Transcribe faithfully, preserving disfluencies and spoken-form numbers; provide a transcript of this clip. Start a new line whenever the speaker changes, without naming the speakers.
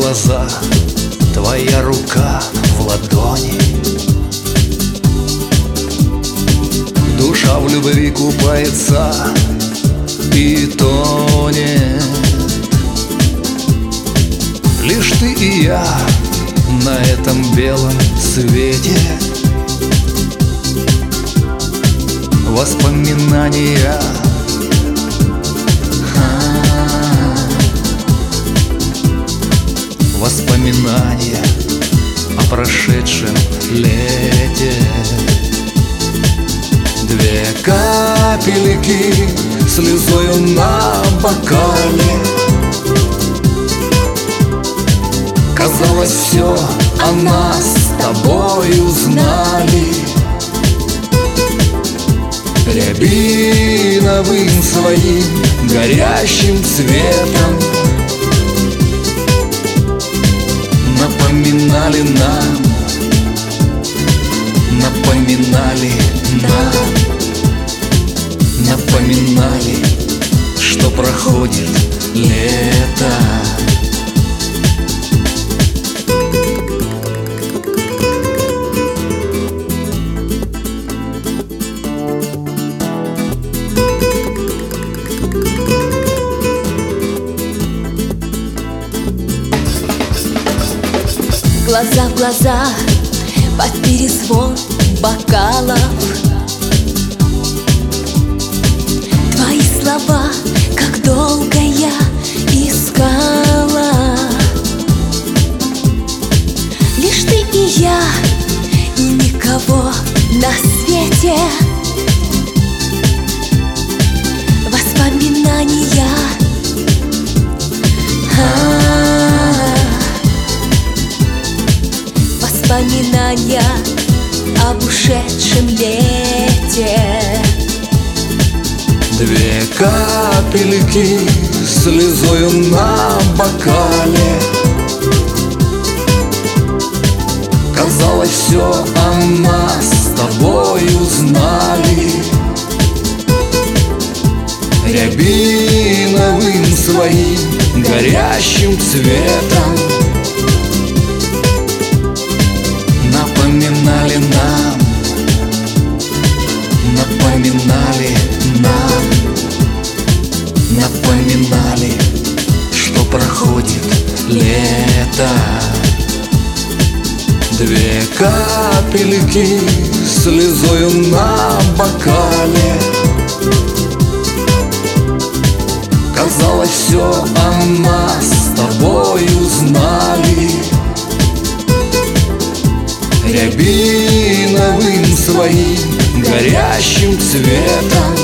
глаза, твоя рука в ладони. Душа в любви купается и тонет. Лишь ты и я на этом белом свете. Воспоминания, воспоминания о прошедшем лете. Две капельки слезою на бокале. Казалось, все о нас с тобой узнали. Рябиновым своим горящим цветом напоминали нам, напоминали нам, напоминали, что проходит лето.
Глаза в глаза, под перезвон бокалов. Твои слова, как долго я искала. Лишь ты и я, и никого на свете. Воспоминания, воспоминания об ушедшем лете.
Две капельки слезою на бокале. Казалось, все о нас с тобой узнали. Рябиновым своим горящим цветом напоминали нам, напоминали нам, напоминали, что проходит лето. Две капельки слезою на бокале. Казалось, все о нас с тобой узнали. Рябиновым своим горящим цветом